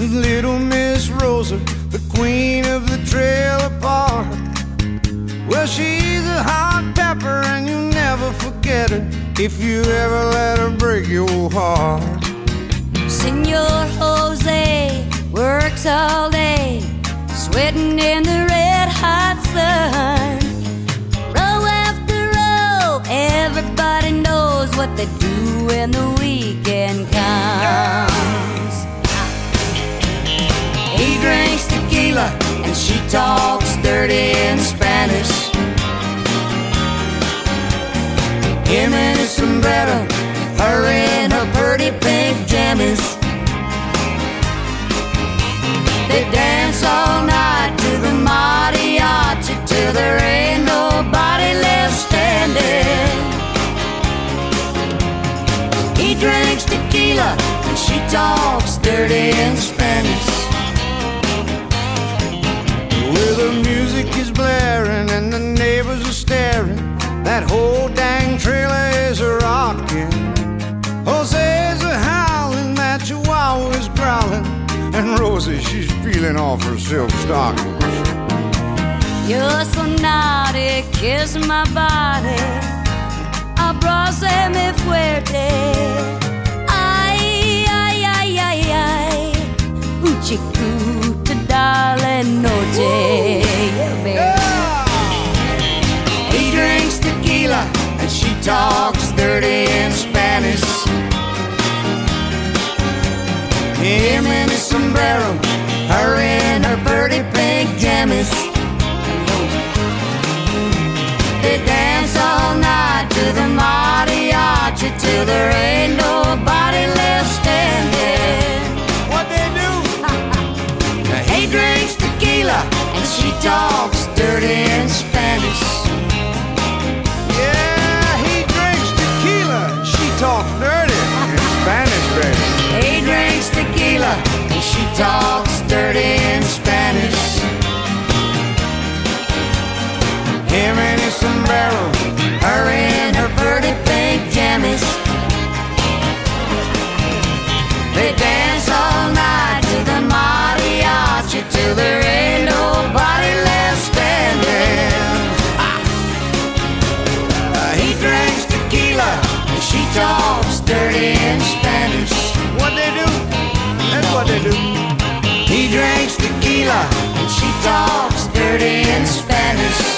Little Miss Rosa, the queen of the trailer park. Well, she's a hot pepper and you'll never forget her if you ever let her break your heart. Senor Jose works all day, sweating in the red hot sun. Row after row, everybody knows what they do when the weekend comes. He drinks tequila and she talks dirty in Spanish. Him in his sombrero, her in her pretty pink jammies. They dance all night to the mariachi till there ain't nobody left standing. He drinks tequila and she talks dirty in Spanish. Where the music is blaring and the neighbors are staring, that whole dang trailer is a rockin'. Jose's a howling, that chihuahua's growling, and Rosie, she's peeling off her silk stockings. You're so naughty, kiss my body, abrázame fuerte. Ay, ay, ay, ay, ay, un chiquito dale noche. Yeah. He drinks tequila and she talks dirty in Spanish. Him in his sombrero, her in her pretty pink jammies. They dance all night to the mariachi till there ain't nobody left standing. what they do? He drinks tequila and she talks dirty in Spanish. Yeah, he drinks tequila, she talks dirty in Spanish, baby. He drinks tequila and she talks dirty in Spanish. Him in his sombrero, Her in her pretty pink jammies. They dance all night to the mariachi till there ain't nobody left standing. He drinks tequila and she talks dirty in Spanish. what they do? That's what they do. He drinks tequila and she talks dirty in Spanish.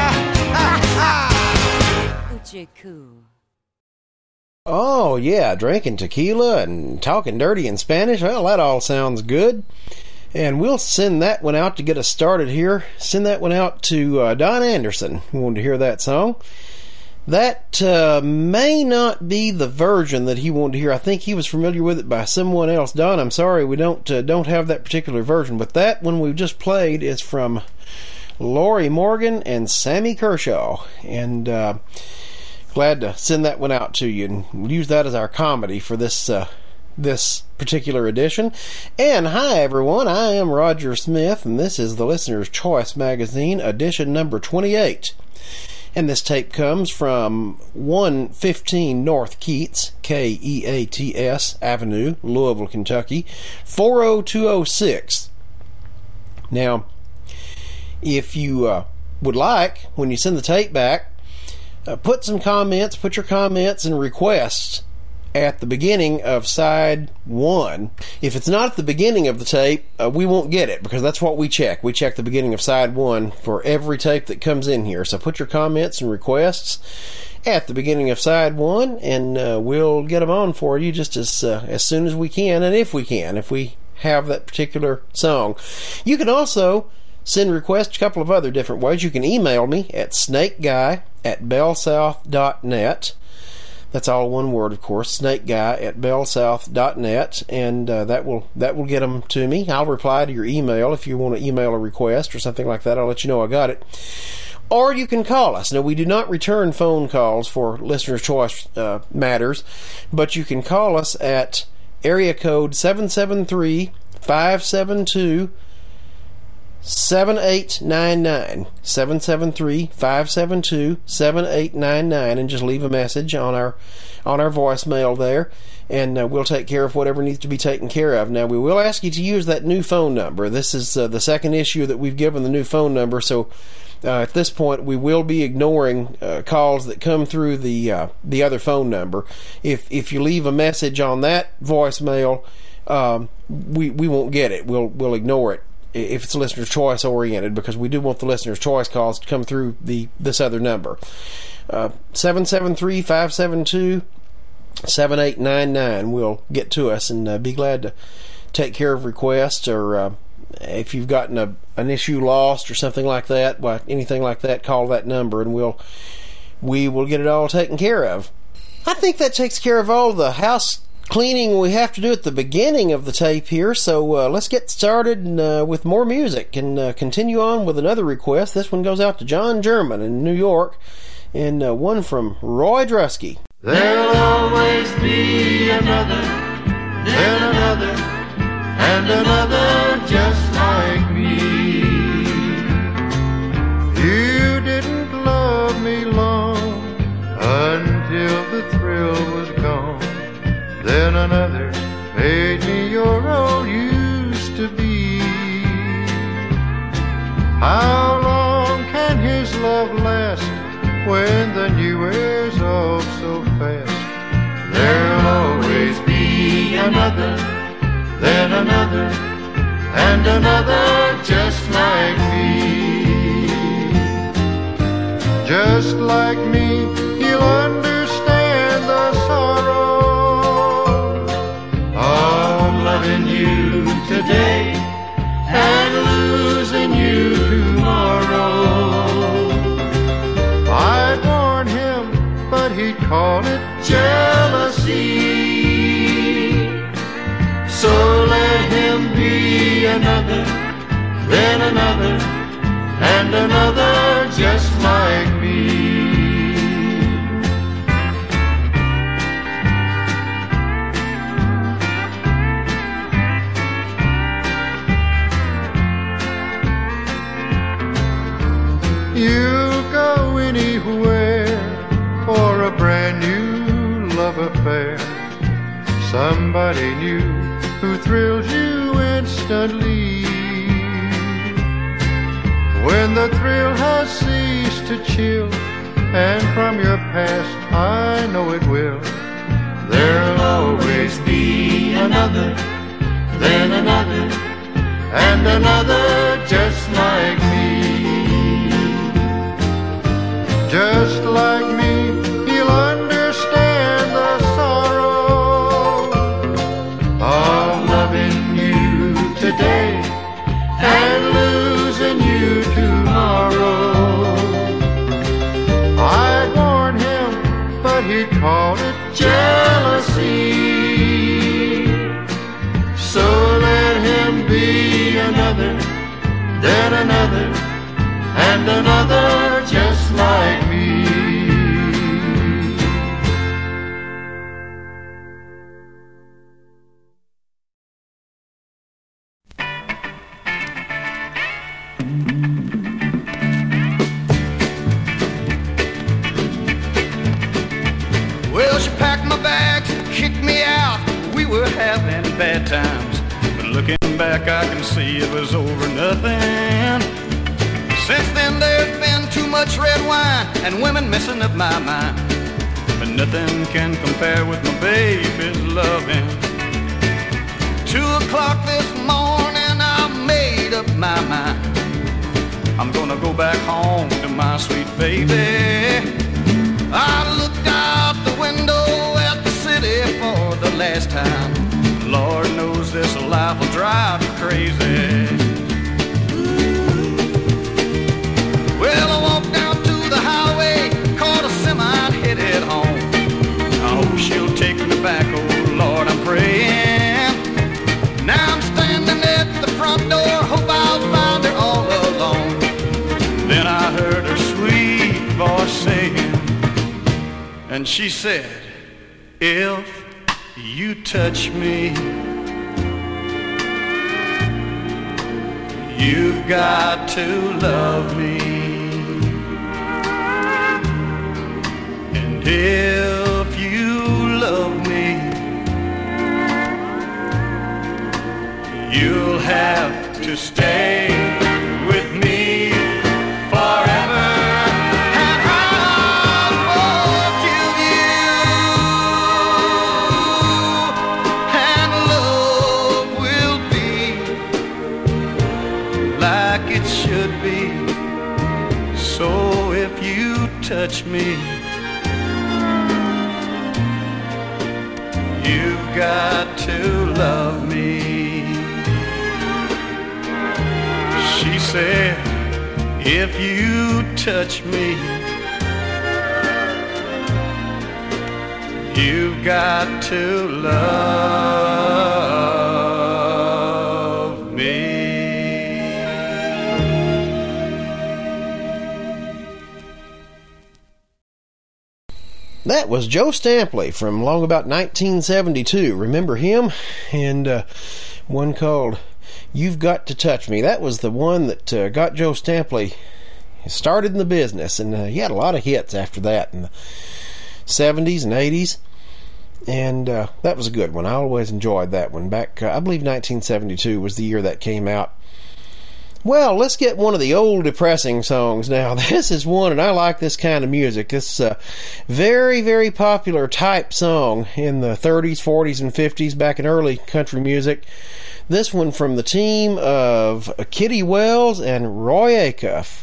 Oh, yeah, drinking tequila and talking dirty in Spanish. Well, that all sounds good. And we'll send that one out to get us started here. Send that one out to Don Anderson, who wanted to hear that song. That may not be the version that he wanted to hear. I think he was familiar with it by someone else. Don, I'm sorry we don't have that particular version, but that one we've just played is from Lorrie Morgan and Sammy Kershaw. And glad to send that one out to you, and we'll use that as our comedy for this particular edition. And hi everyone, I am Roger Smith, and this is the Listener's Choice Magazine, edition number 28. And this tape comes from 115 North Keats, Keats Avenue, Louisville, Kentucky, 40206. Now, if you would like, when you send the tape back, put your comments and requests at the beginning of side 1. If it's not at the beginning of the tape, we won't get it, because that's what we check. We check the beginning of side 1 for every tape that comes in here. So put your comments and requests at the beginning of side 1, and we'll get them on for you just as soon as we can, and if we have that particular song. You can also send requests a couple of other different ways. You can email me at snakeguy@bellsouth.net. That's all one word, of course, snakeguy@bellsouth.net, and that will get them to me. I'll reply to your email if you want to email a request or something like that. I'll let you know I got it. Or you can call us. Now, we do not return phone calls for Listener's Choice matters, but you can call us at area code 773-572 7899 773-572-7899, and just leave a message on our voicemail there, and we'll take care of whatever needs to be taken care of. Now, we will ask you to use that new phone number. This is the second issue that we've given the new phone number, so at this point we will be ignoring calls that come through the other phone number. If you leave a message on that voicemail, we won't get it. We'll ignore it if it's listener choice oriented, because we do want the listener's choice calls to come through this other number. 773-572-7899 will get to us, and be glad to take care of requests, or if you've gotten an issue lost or something like that, anything like that, call that number and we will get it all taken care of. I think that takes care of all the house cleaning we have to do at the beginning of the tape here, so let's get started with more music and continue on with another request. This one goes out to John German in New York, and one from Roy Drusky. There'll always be another, then another, and another just like me. You didn't love me long until the thrill was gone. Then another made me your old used to be. How long can his love last when the new wears off so fast? There'll always be another, then another, and another just like me. Just like me, he'll understand the sorrow of loving you today and losing you tomorrow. I'd warn him, but he'd call it jealousy. So let him be another, then another, and another just like me. You go anywhere for a brand new love affair. Somebody new who thrills you instantly. When the thrill has ceased to chill, and from your past I know it will, there'll always be another, then another, and another just like me. Just like me, he'll understand the sorrow of loving you today and losing you tomorrow. I'd warn him, but he'd call it jealousy. So let him be another, then another, and another just like me. Well, she packed my bags, kicked me out. We were having bad times, but looking back I can see it was over nothing. Since then there's been too much red wine and women messing up my mind, but nothing can compare with my baby's loving. 2 o'clock this morning I made up my mind. I'm gonna go back home to my sweet baby. I looked out the window at the city for the last time. Lord knows this life will drive me crazy. Well, I walked down to the highway, caught a semi and headed home. I hope she'll take me back, oh Lord, I'm praying. Now I'm standing at the front door, hope I'll find her all alone. Then I heard her sweet voice saying, and she said, if you touch me, you've got to love me. And if you love me, to stay with me forever. And how much of you and love will be like it should be. So if you touch me, you've got to love me. She said, if you touch me, you've got to love me. That was Joe Stampley from long about 1972. Remember him? And one called You've Got to Touch Me. That was the one that got Joe Stampley started in the business. And he had a lot of hits after that in the 70s and 80s. And that was a good one. I always enjoyed that one. Back, I believe 1972 was the year that came out. Well, let's get one of the old depressing songs now. This is one, and I like this kind of music. This very, very popular type song in the 30s, 40s, and 50s, back in early country music. This one from the team of Kitty Wells and Roy Acuff.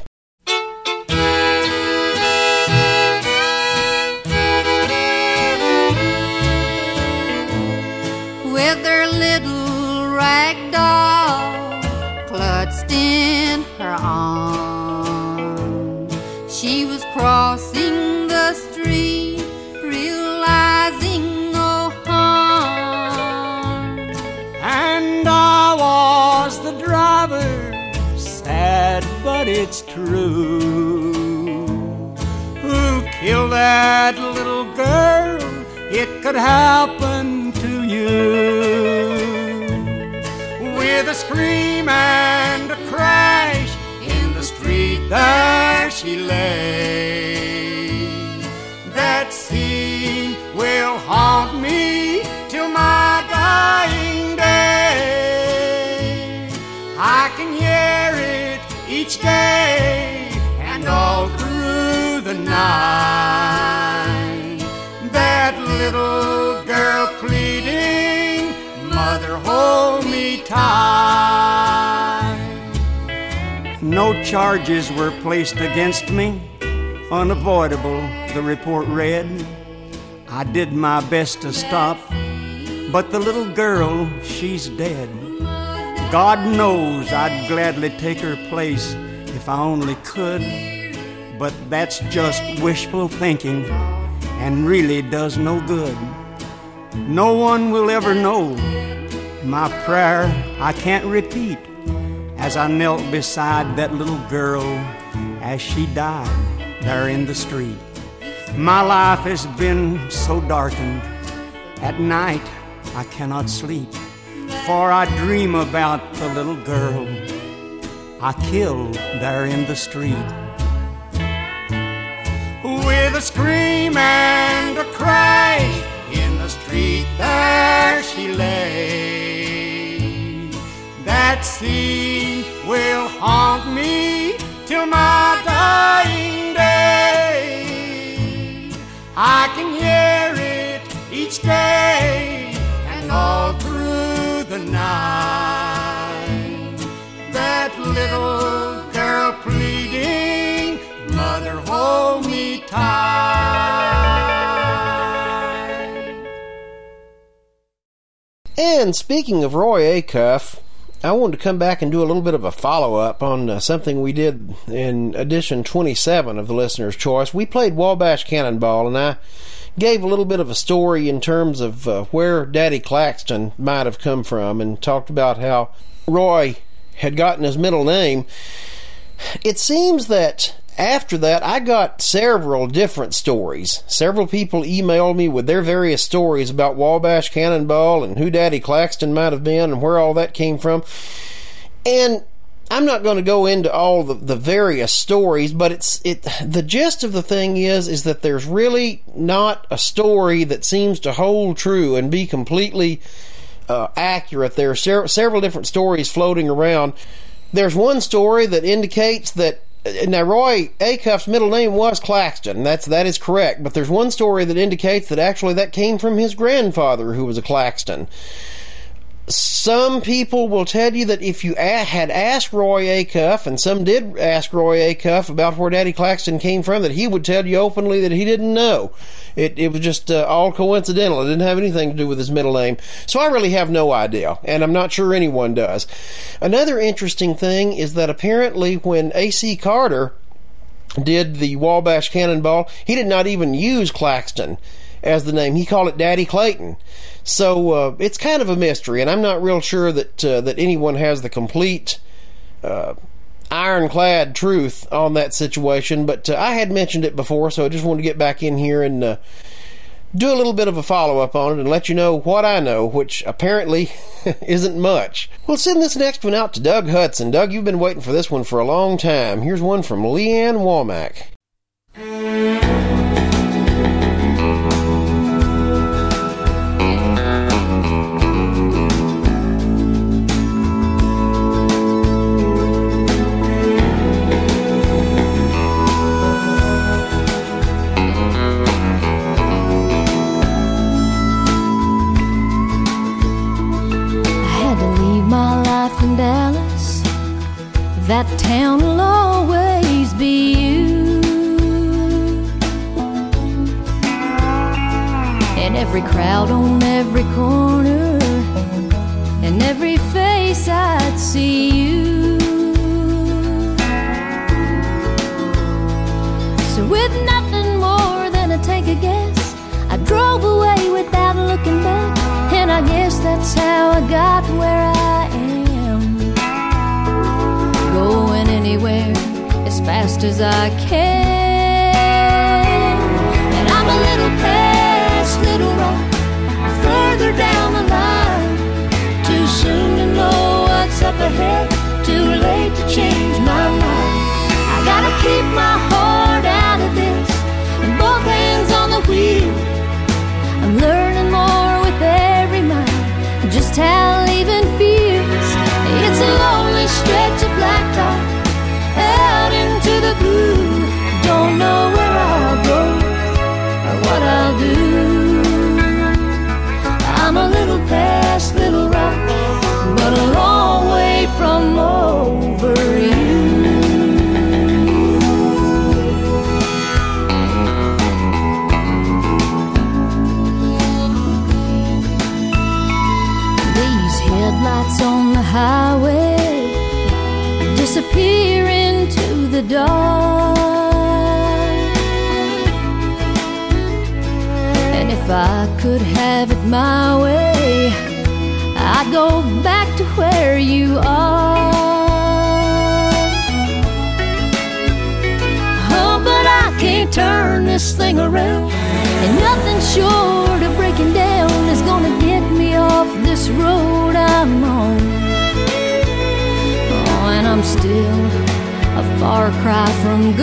With her little rag doll clutched in her arm, she was crossing the street, realizing no harm. And I was the driver, sad but it's true, who killed that little girl. It could happen to you. With a scream and a crash, in the street there she lay. That scene will haunt me till my dying day. I can hear it each day and all through the night. That little girl pleading, "Mother, hold me tight." No charges were placed against me, unavoidable, the report read. I did my best to stop, but the little girl, she's dead. God knows I'd gladly take her place if I only could, but that's just wishful thinking and really does no good. No one will ever know. My prayer I can't repeat as I knelt beside that little girl as she died there in the street. My life has been so darkened. At night I cannot sleep, for I dream about the little girl I killed there in the street. With a scream and a crash, in the street there she lay. That scene will haunt me till my dying day. I can hear it each day and all through the night. That little girl pleading, "Mother, hold me tight." And speaking of Roy Acuff, I wanted to come back and do a little bit of a follow-up on something we did in edition 27 of the Listener's Choice. We played Wabash Cannonball, and I gave a little bit of a story in terms of where Daddy Claxton might have come from, and talked about how Roy had gotten his middle name. It seems that after that, I got several different stories. Several people emailed me with their various stories about Wabash Cannonball and who Daddy Claxton might have been and where all that came from. And I'm not going to go into all the various stories, but the gist of the thing is that there's really not a story that seems to hold true and be completely accurate. There are several different stories floating around. There's one story that indicates that now Roy Acuff's middle name was Claxton. That is correct. But there's one story that indicates that actually that came from his grandfather, who was a Claxton. Some people will tell you that if you had asked Roy Acuff, and some did ask Roy Acuff about where Daddy Claxton came from, that he would tell you openly that he didn't know. It was just all coincidental. It didn't have anything to do with his middle name. So I really have no idea, and I'm not sure anyone does. Another interesting thing is that apparently when A.C. Carter did the Wabash Cannonball, he did not even use Claxton as the name. He called it Daddy Clayton. So it's kind of a mystery, and I'm not real sure that anyone has the complete ironclad truth on that situation, but I had mentioned it before, so I just wanted to get back in here and do a little bit of a follow-up on it and let you know what I know, which apparently isn't much. We'll send this next one out to Doug Hudson. Doug, you've been waiting for this one for a long time. Here's one from Leanne Womack. That town will always be you. And every crowd on every corner, and every face I'd see you. So with nothing more than a take a guess, I drove away without looking back. And I guess that's how I got where I am. Going anywhere as fast as I can. And I'm a little past Little Rock, further down the line. Too soon to know what's up ahead, too late to change my mind. I gotta keep my heart out of this, and both hands on the wheel. I'm learning more with every mile, just how leaving feels. It's a lonely stretch of blacktop out into the blue. Don't know where I'll go or what I'll do. I'm a little past Little Rock, but a long way from over you. These headlights on the highway disappear into the dark. And if I could have it my way, I'd go back to where you are. Oh, but I can't turn this thing around, and nothing short of breaking down is gonna get me off this road I'm on. And I'm still a far cry from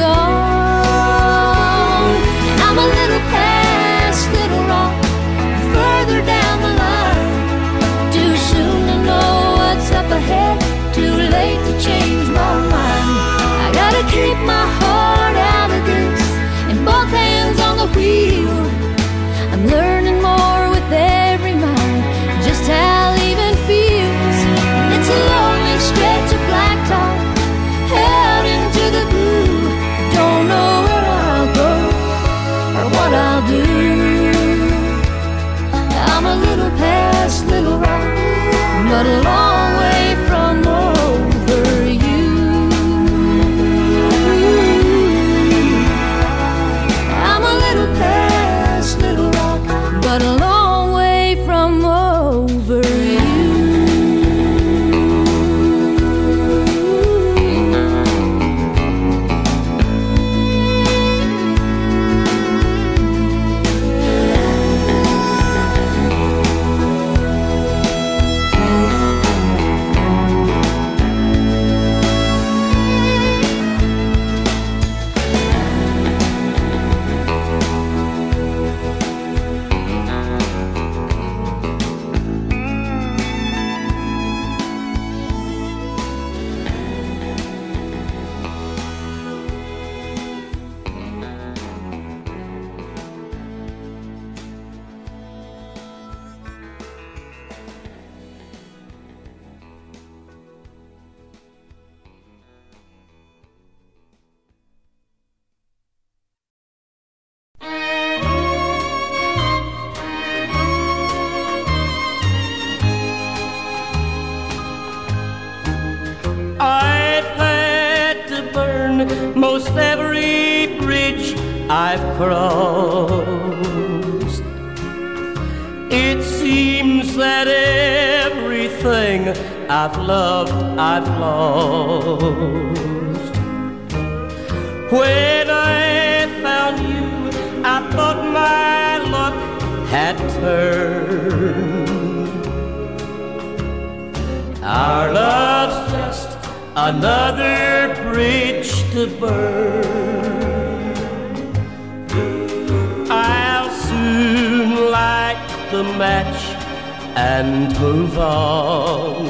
gone. And I'm a little past Little Rock, further down the line. Too soon to know what's up ahead, too late to change my mind. I gotta keep my heart out of this, and both hands on the wheel. I'm learning more with every mile, just how leaving feels. It's a lonely stretch of blacktop out into the blue. Don't know where I'll go or what I'll do. I'm a little past Little Rock, but a long way from over you. most every bridge I've crossed. It seems that everything I've loved, I've lost. When I found you, I thought my luck had turned. Our love's just another bridge to burn. I'll soon light the match and move on.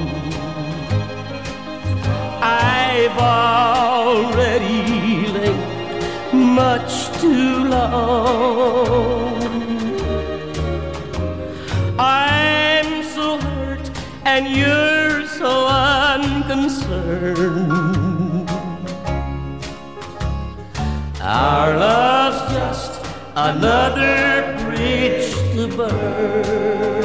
I've already lingered much too long. I'm so hurt and you're so unconcerned. Our love's just another bridge to burn.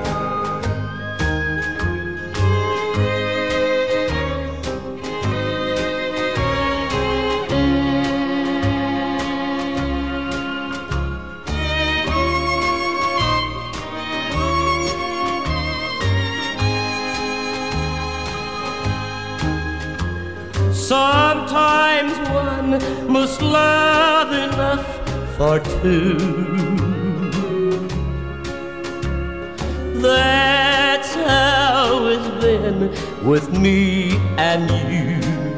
Sometimes one must love enough for two. That's how it's been with me and you.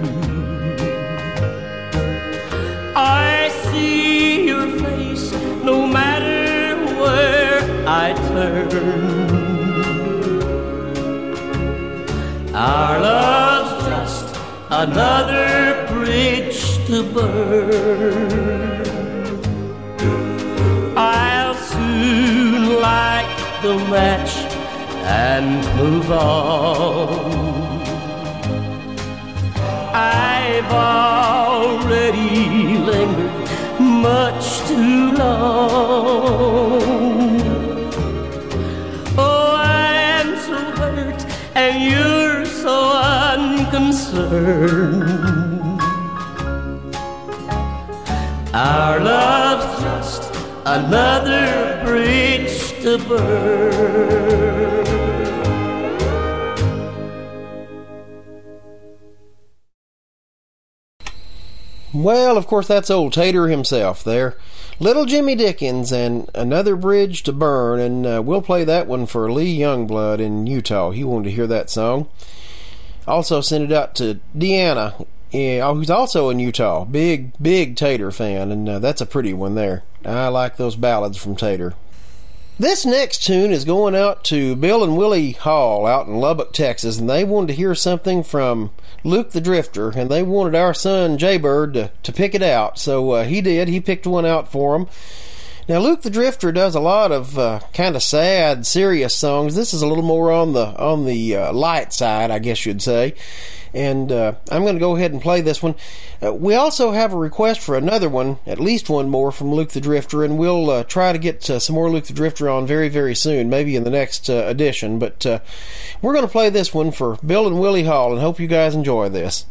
I see your face no matter where I turn. Our love's just another bridge to burn. I'll soon light the match and move on. I've already lingered much too long. Oh, I'm so hurt and you're so unconcerned. Our love's just another bridge to burn. Well, of course, that's old Tater himself there. Little Jimmy Dickens and Another Bridge to Burn, and we'll play that one for Lee Youngblood in Utah. He wanted to hear that song. Also sent it out to Deanna, who's also in Utah. Big Tater fan, and that's a pretty one there. I like those ballads from Tater. This next tune is going out to Bill and Willie Hall out in Lubbock, Texas, and they wanted to hear something from Luke the Drifter, and they wanted our son Jaybird to pick it out, so he did. He picked one out for them. Now, Luke the Drifter does a lot of kind of sad, serious songs. This is a little more on the light side, I guess you'd say. And I'm going to go ahead and play this one. We also have a request for another one, at least one more from Luke the Drifter, and we'll try to get some more Luke the Drifter on very, very soon, maybe in the next edition. But we're going to play this one for Bill and Willie Hall, and hope you guys enjoy this.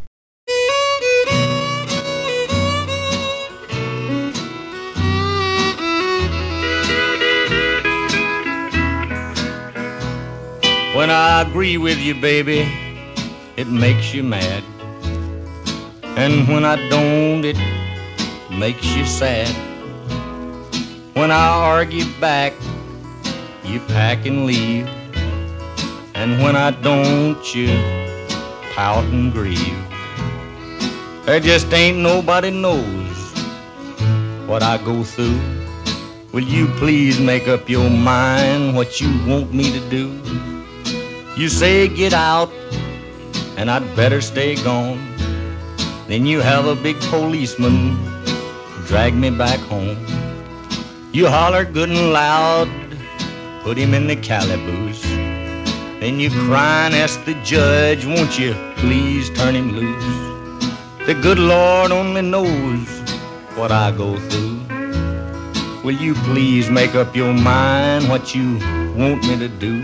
When I agree with you, baby, it makes you mad. And when I don't, it makes you sad. When I argue back, you pack and leave. And when I don't, you pout and grieve. There just ain't nobody knows what I go through. Will you please make up your mind what you want me to do? You say get out, and I'd better stay gone. Then you have a big policeman drag me back home. You holler good and loud, put him in the calaboose. Then you cry and ask the judge, won't you please turn him loose? The good Lord only knows what I go through. Will you please make up your mind what you want me to do?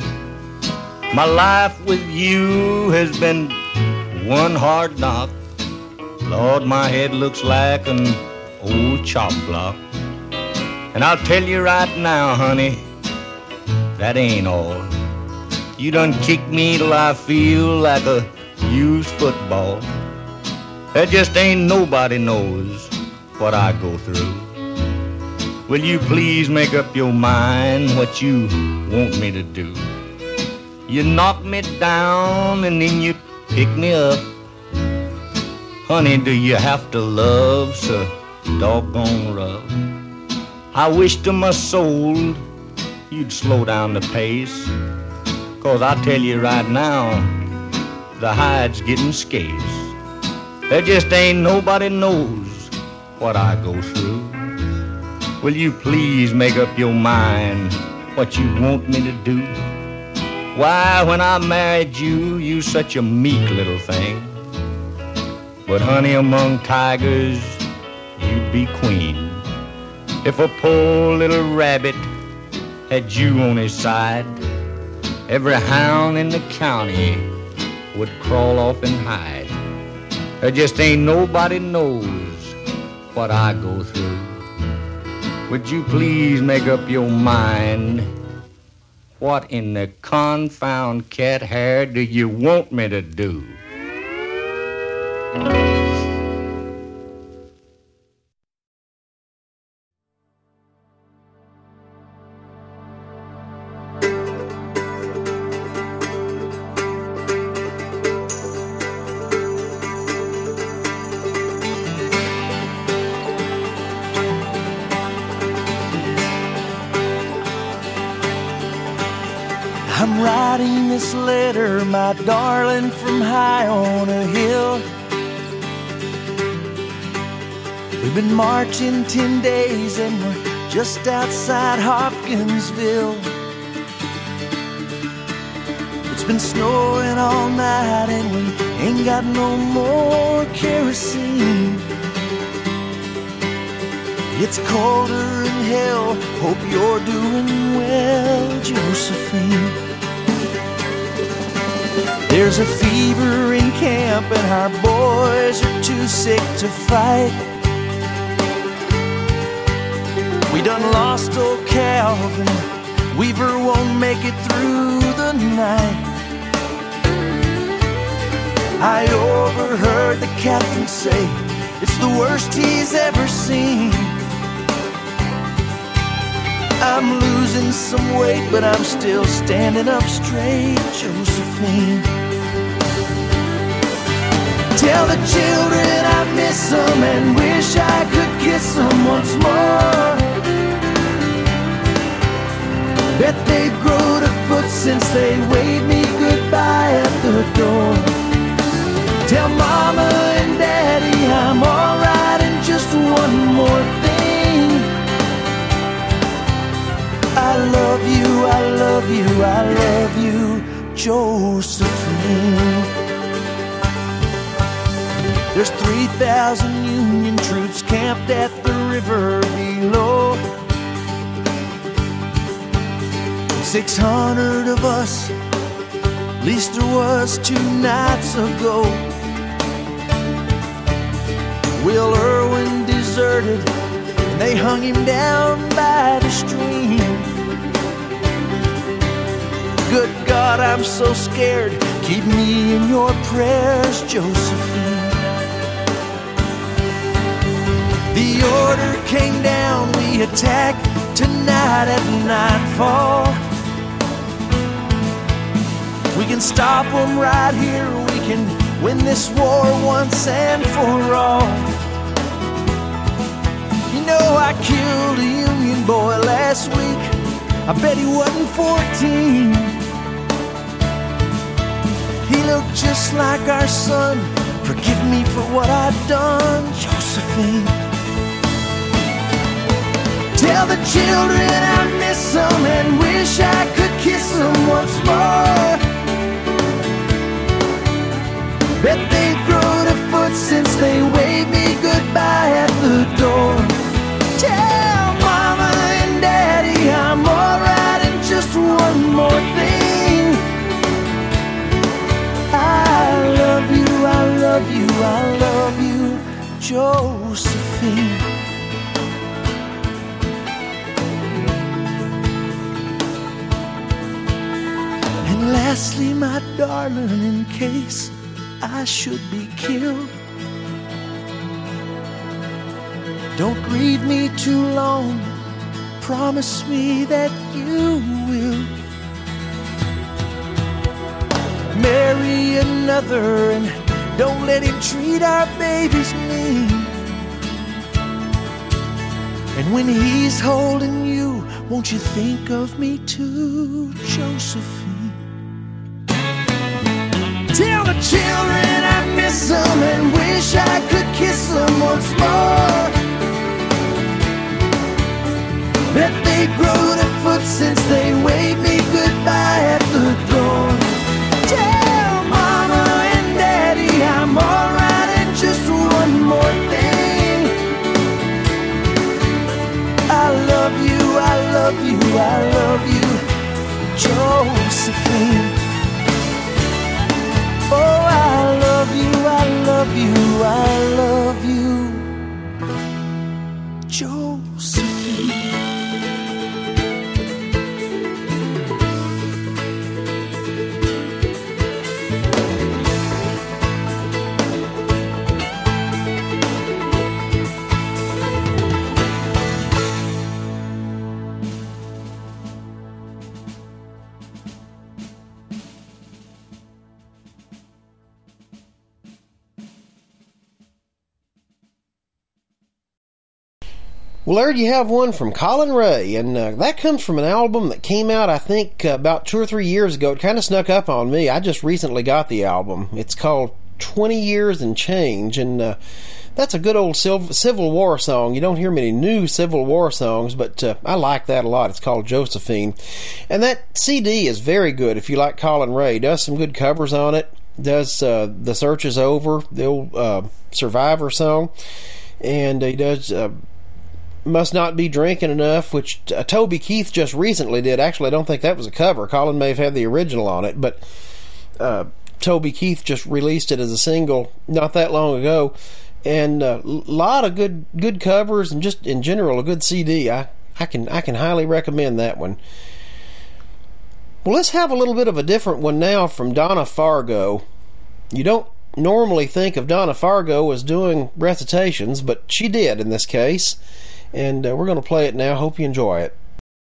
My life with you has been one hard knock. Lord, my head looks like an old chop block. And I'll tell you right now, honey, that ain't all. You done kicked me till I feel like a used football. There just ain't nobody knows what I go through. Will you please make up your mind what you want me to do? You knock me down and then you pick me up. Honey, do you have to love so doggone rough? I wish to my soul you'd slow down the pace, 'cause I tell you right now, the hide's getting scarce. There just ain't nobody knows what I go through. Will you please make up your mind what you want me to do? Why, when I married you, you such a meek little thing. But honey, among tigers, you'd be queen. If a poor little rabbit had you on his side, every hound in the county would crawl off and hide. There just ain't nobody knows what I go through. Would you please make up your mind? What in the confound cat hair do you want me to do? I'm writing this letter, my darling, from high on a hill. We've been marching 10 days and we're just outside Hopkinsville. It's been snowing all night and we ain't got no more kerosene. It's colder than hell, hope you're doing well, Josephine. There's a fever in camp and our boys are too sick to fight. We done lost old Calvin, Weaver won't make it through the night. I overheard the captain say it's the worst he's ever seen. I'm losing some weight, but I'm still standing up straight, Josephine. Tell the children I miss them and wish I could kiss them once more. Bet they've grown a foot since they waved me goodbye at the door. Tell Mama and Daddy I'm alright, and just one more thing. I love you, I love you, I love you, Josephine. There's 3,000 Union troops camped at the river below. 600 of us, at least there was 2 nights ago. Will Irwin deserted, and they hung him down by the stream. Good God, I'm so scared. Keep me in your prayers, Josephine. The order came down, we attack tonight at nightfall. We can stop them right here, we can win this war once and for all. You know I killed a Union boy last week, I bet he wasn't 14. He looked just like our son, forgive me for what I've done, Josephine. Tell the children I miss them and wish I could kiss them once more. Bet they've grown a foot since they waved me goodbye at the door. Tell Mama and Daddy I'm alright, and just one more thing. I love you, I love you, I love you, Josephine. And lastly, my darling, in case I should be killed, don't grieve me too long. Promise me that you will marry another and don't let him treat our babies mean. And when he's holding you, won't you think of me too, Josephine? Tell the children I miss them and wish I could kiss them once more. Bet they grow their foot since they waved me goodbye at the door. Tell Mama and Daddy I'm alright, and just one more thing. I love you, I love you, I love you, Josephine. Oh, I love you, I love you, I love you, Josephine. Well, there you have one from Colin Ray, and that comes from an album that came out, I think, about 2 or 3 years ago. It kind of snuck up on me. I just recently got the album. It's called 20 Years and Change, and that's a good old Civil War song. You don't hear many new Civil War songs, but I like that a lot. It's called Josephine. And that CD is very good if you like Colin Ray. He does some good covers on it. Does The Search Is Over, the old Survivor song. And he does Must Not Be Drinking Enough, which Toby Keith just recently did. Actually, I don't think that was a cover. Colin may have had the original on it, but Toby Keith just released it as a single not that long ago. And a lot of good covers, and just in general a good CD. I can highly recommend that one. Well, let's have a little bit of a different one now from Donna Fargo. You don't normally think of Donna Fargo as doing recitations, but she did in this case. And we're going to play it now. Hope you enjoy it.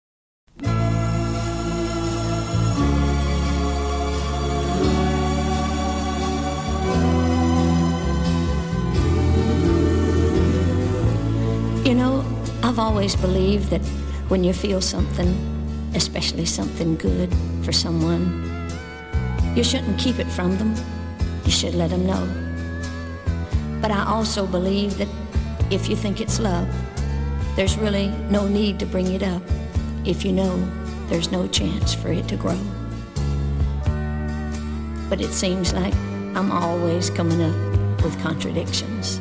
You know, I've always believed that when you feel something, especially something good for someone, you shouldn't keep it from them. You should let them know. But I also believe that if you think it's love, there's really no need to bring it up if you know there's no chance for it to grow. But it seems like I'm always coming up with contradictions.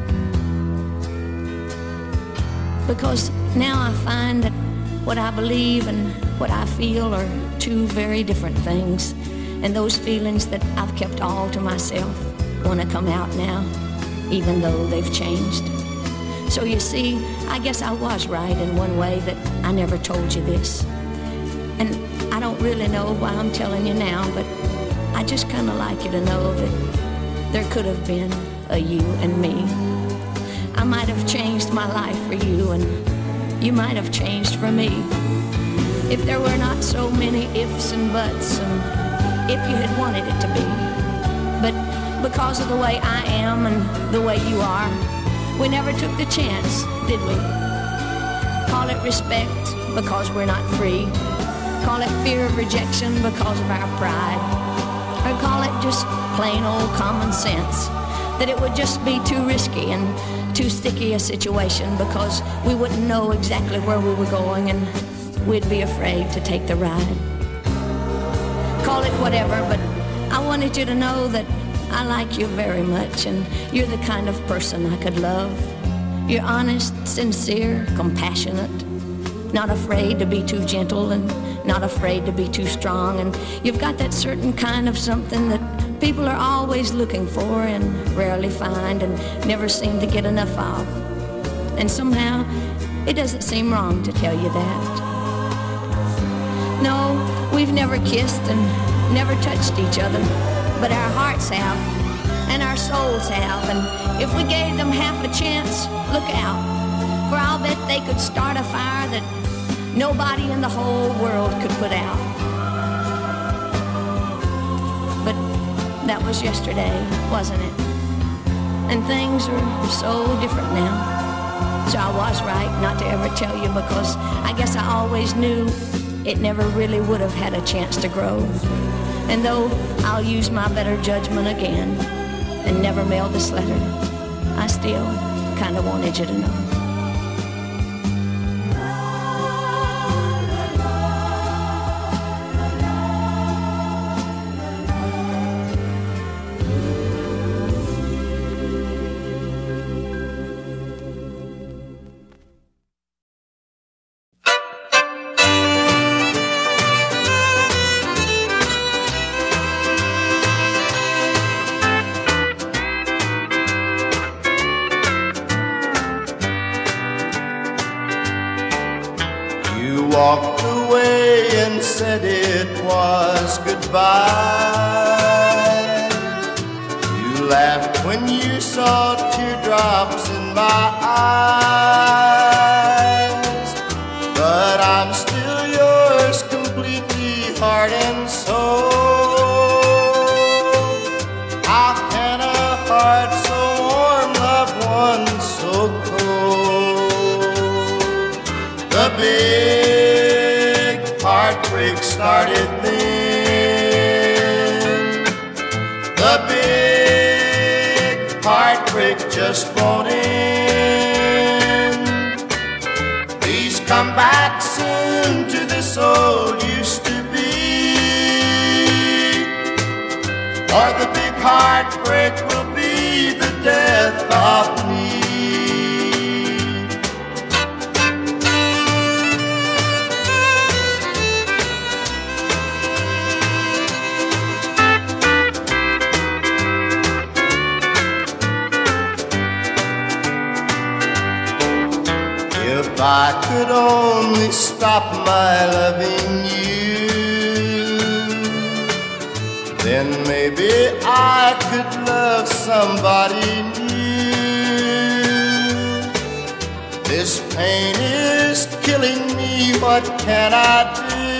Because now I find that what I believe and what I feel are two very different things. And those feelings that I've kept all to myself want to come out now, even though they've changed. So you see, I guess I was right in one way that I never told you this. And I don't really know why I'm telling you now, but I just kind of like you to know that there could have been a you and me. I might have changed my life for you, and you might have changed for me. If there were not so many ifs and buts, and if you had wanted it to be. But because of the way I am and the way you are, we never took the chance, did we? Call it respect because we're not free. Call it fear of rejection because of our pride. Or call it just plain old common sense, that it would just be too risky and too sticky a situation because we wouldn't know exactly where we were going and we'd be afraid to take the ride. Call it whatever, but I wanted you to know that I like you very much, and you're the kind of person I could love. You're honest, sincere, compassionate, not afraid to be too gentle and not afraid to be too strong, and you've got that certain kind of something that people are always looking for and rarely find and never seem to get enough of. And somehow, it doesn't seem wrong to tell you that. No, we've never kissed and never touched each other, but our hearts have, and our souls have, and if we gave them half a chance, look out, for I'll bet they could start a fire that nobody in the whole world could put out. But that was yesterday, wasn't it? And things are so different now. So I was right not to ever tell you, because I guess I always knew it never really would have had a chance to grow. And though I'll use my better judgment again and never mail this letter, I still kind of wanted you to know. Walked away and said it was goodbye. You laughed when you saw teardrops in my eyes. But I'm still yours completely, heart and soul. How can a heart so warm love one so cold? The big heartbreak started then. The big heartbreak just won't end. Please come back soon to this old used to be, or the big heartbreak will be the death of me. If I could only stop my loving you, then maybe I could love somebody new. This pain is killing me, what can I do?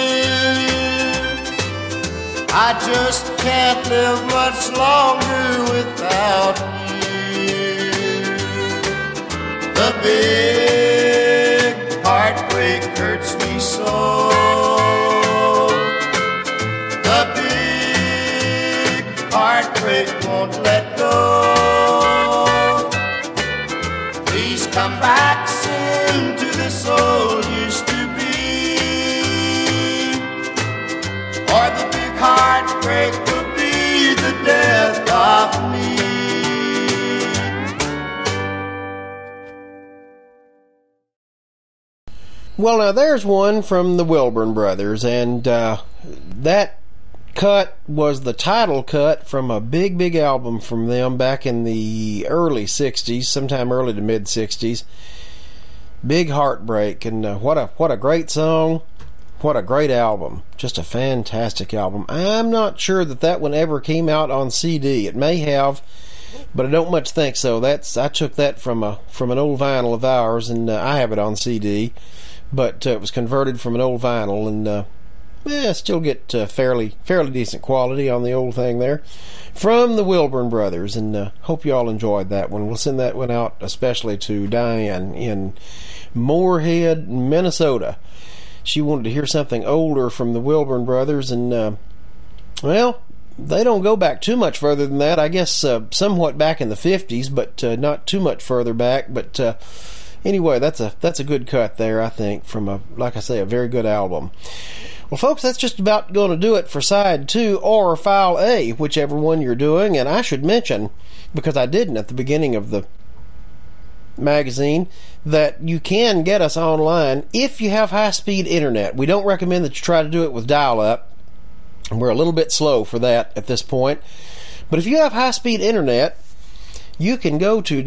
I just can't live much longer without you. The big heartbreak hurts me so. The big heartbreak won't let go. Please come back soon to this old used to be, or the big heartbreak will be the death of me. Well, now there's one from the Wilburn Brothers, and that cut was the title cut from a big, big album from them back in the early 60s, sometime early to mid 60s. Big Heartbreak, and what a great song, what a great album, just a fantastic album. I'm not sure that one ever came out on CD. It may have, but I don't much think so. I took that from an old vinyl of ours, and I have it on CD. But it was converted from an old vinyl, and still get fairly decent quality on the old thing there. From the Wilburn Brothers, and hope you all enjoyed that one. We'll send that one out especially to Diane in Moorhead, Minnesota. She wanted to hear something older from the Wilburn Brothers, and well, they don't go back too much further than that. I guess somewhat back in the 50s, but not too much further back. But anyway, that's a good cut there, I think, from like I say, a very good album. Well, folks, that's just about going to do it for side 2 or file A, whichever one you're doing. And I should mention, because I didn't at the beginning of the magazine, that you can get us online if you have high-speed internet. We don't recommend that you try to do it with dial-up. We're a little bit slow for that at this point. But if you have high-speed internet, you can go to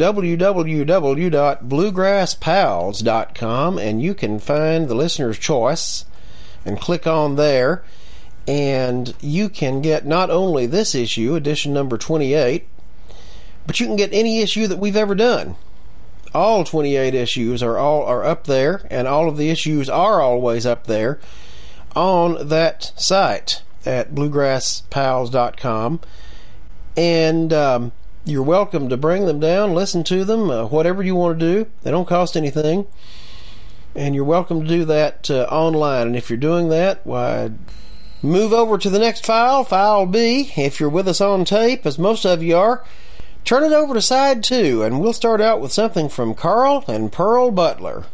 www.bluegrasspals.com and you can find the listener's choice and click on there. And you can get not only this issue, edition number 28, but you can get any issue that we've ever done. All 28 issues are up there, and all of the issues are always up there on that site at bluegrasspals.com. And you're welcome to bring them down, listen to them, whatever you want to do. They don't cost anything. And you're welcome to do that online. And if you're doing that, why, move over to the next file, File B. If you're with us on tape, as most of you are, turn it over to side 2, and we'll start out with something from Carl and Pearl Butler.